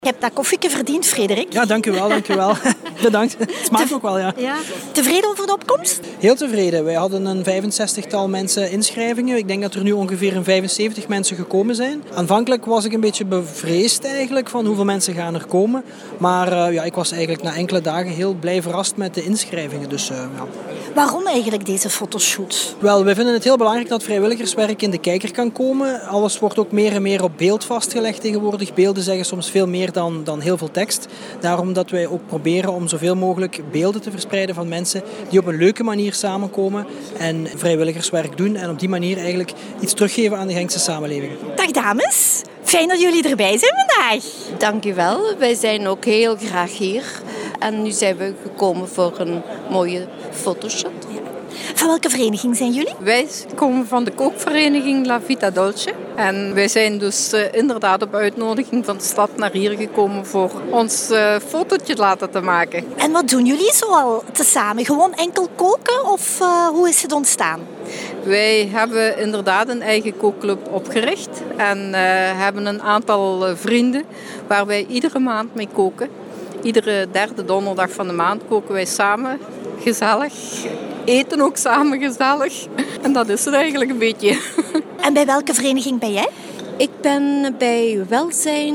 Je hebt dat koffieke verdiend, Frederik. Ja, dank u wel. Bedankt. Het smaakt ook wel, ja. Tevreden over de opkomst? Heel tevreden. Wij hadden een 65-tal mensen inschrijvingen. Ik denk dat er nu ongeveer een 75 mensen gekomen zijn. Aanvankelijk was ik een beetje bevreesd eigenlijk van hoeveel mensen gaan er komen. Maar ik was eigenlijk na enkele dagen heel blij verrast met de inschrijvingen. Waarom eigenlijk deze fotoshoot? Wel, wij vinden het heel belangrijk dat vrijwilligerswerk in de kijker kan komen. Alles wordt ook meer en meer op beeld vastgelegd tegenwoordig. Beelden zeggen soms veel meer dan heel veel tekst. Daarom dat wij ook proberen om zoveel mogelijk beelden te verspreiden van mensen die op een leuke manier samenkomen en vrijwilligerswerk doen en op die manier eigenlijk iets teruggeven aan de Genkse samenleving. Dag dames, fijn dat jullie erbij zijn vandaag. Dank u wel, wij zijn ook heel graag hier en nu zijn we gekomen voor een mooie fotoshoot. Van welke vereniging zijn jullie? Wij komen van de kookvereniging La Vita Dolce. En wij zijn dus inderdaad op uitnodiging van de stad naar hier gekomen voor ons fotootje laten te maken. En wat doen jullie zoal tezamen? Gewoon enkel koken of hoe is het ontstaan? Wij hebben inderdaad een eigen kookclub opgericht. En hebben een aantal vrienden waar wij iedere maand mee koken. Iedere derde donderdag van de maand koken wij samen gezellig. Eten ook samen gezellig. En dat is het eigenlijk een beetje. En bij welke vereniging ben jij? Ik ben bij Welzijn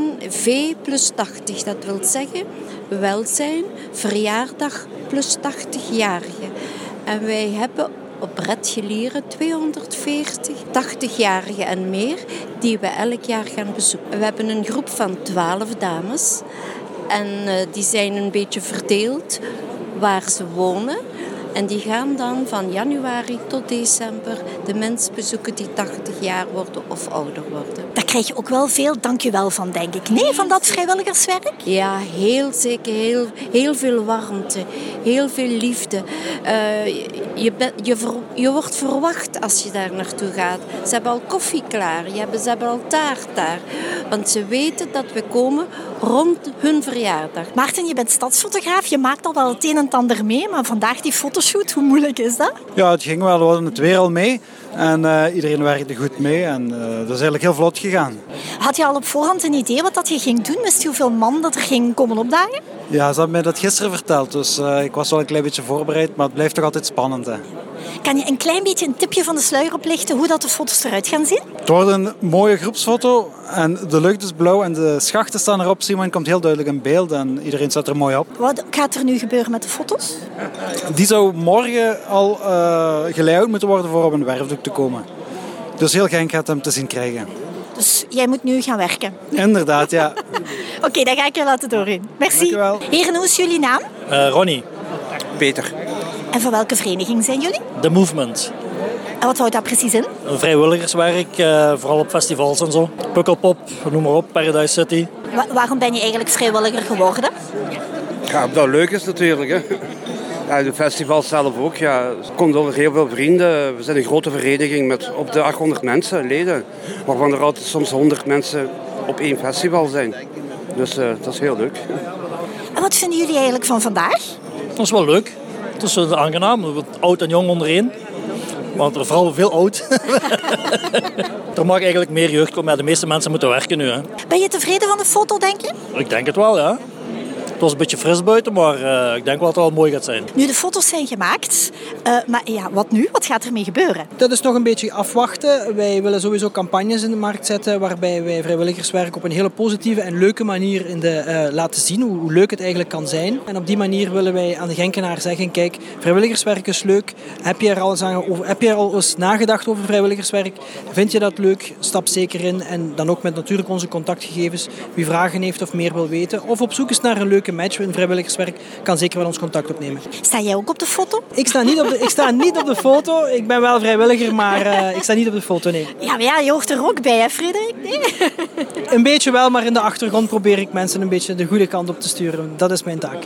V+80. Dat wil zeggen welzijn, verjaardag plus 80-jarigen. En wij hebben op Redgelieren 240 80-jarigen en meer die we elk jaar gaan bezoeken. We hebben een groep van 12 dames. En die zijn een beetje verdeeld waar ze wonen. En die gaan dan van januari tot december de mensen bezoeken die 80 jaar worden of ouder worden. Daar krijg je ook wel veel dankjewel van, denk ik. Nee, van dat vrijwilligerswerk? Ja, heel zeker. Heel veel warmte. Heel veel liefde. Je wordt verwacht als je daar naartoe gaat. Ze hebben al koffie klaar. Ze hebben al taart daar. Want ze weten dat we komen rond hun verjaardag. Maarten, je bent stadsfotograaf. Je maakt al wel het een en het ander mee. Maar vandaag die fotoshoot, hoe moeilijk is dat? Ja, het ging wel. We hadden het weer al mee. En iedereen werkte goed mee. En dat is eigenlijk heel vlot gegaan. Had je al op voorhand een idee wat dat je ging doen? Wist je hoeveel man dat er ging komen opdagen? Ja, ze hebben mij dat gisteren verteld. Dus ik was wel een klein beetje voorbereid. Maar het blijft toch altijd spannend. Hè. Kan je een klein beetje een tipje van de sluier oplichten hoe dat de foto's eruit gaan zien? Het wordt een mooie groepsfoto. En de lucht is blauw en de schachten staan erop. Simon komt heel duidelijk in beeld en iedereen staat er mooi op. Wat gaat er nu gebeuren met de foto's? Die zou morgen al geleid moeten worden voor op een werfdoek te komen. Dus heel Genk gaat hem te zien krijgen. Dus jij moet nu gaan werken? Inderdaad, ja. Oké, dan ga ik je laten doorheen. Merci. Dank u wel. Heren, hoe is jullie naam? Ronnie. Peter. En van welke vereniging zijn jullie? The Movement. En wat houdt dat precies in? Vrijwilligerswerk, vooral op festivals en zo. Pukkelpop, noem maar op, Paradise City. Waarom ben je eigenlijk vrijwilliger geworden? Ja, omdat het leuk is natuurlijk. Hè. Ja, de festival zelf ook. Ja. Er komt door heel veel vrienden. We zijn een grote vereniging met op de 800 mensen, leden. Waarvan er altijd soms 100 mensen op één festival zijn. Dus dat is heel leuk. En wat vinden jullie eigenlijk van vandaag? Dat is wel leuk. Het is aangenaam, oud en jong ondereen. Want er vooral veel oud. Er mag eigenlijk meer jeugd komen, maar de meeste mensen moeten werken nu. Hè. Ben je tevreden van de foto, denk je? Ik denk het wel, ja. Het was een beetje fris buiten, maar ik denk wel dat het wel mooi gaat zijn. Nu, de foto's zijn gemaakt. Maar ja, wat nu? Wat gaat ermee gebeuren? Dat is nog een beetje afwachten. Wij willen sowieso campagnes in de markt zetten waarbij wij vrijwilligerswerk op een hele positieve en leuke manier laten zien hoe leuk het eigenlijk kan zijn. En op die manier willen wij aan de Genkenaar zeggen, kijk, vrijwilligerswerk is leuk. Heb je er al eens nagedacht over vrijwilligerswerk? Vind je dat leuk? Stap zeker in. En dan ook met natuurlijk onze contactgegevens. Wie vragen heeft of meer wil weten. Of op zoek is naar een leuke match in vrijwilligerswerk, kan zeker wel ons contact opnemen. Sta jij ook op de foto? Ik sta niet op de foto. Ik ben wel vrijwilliger, maar ik sta niet op de foto, nee. Ja, maar ja, je hoort er ook bij, hè, Frederik? Nee. Een beetje wel, maar in de achtergrond probeer ik mensen een beetje de goede kant op te sturen. Dat is mijn taak.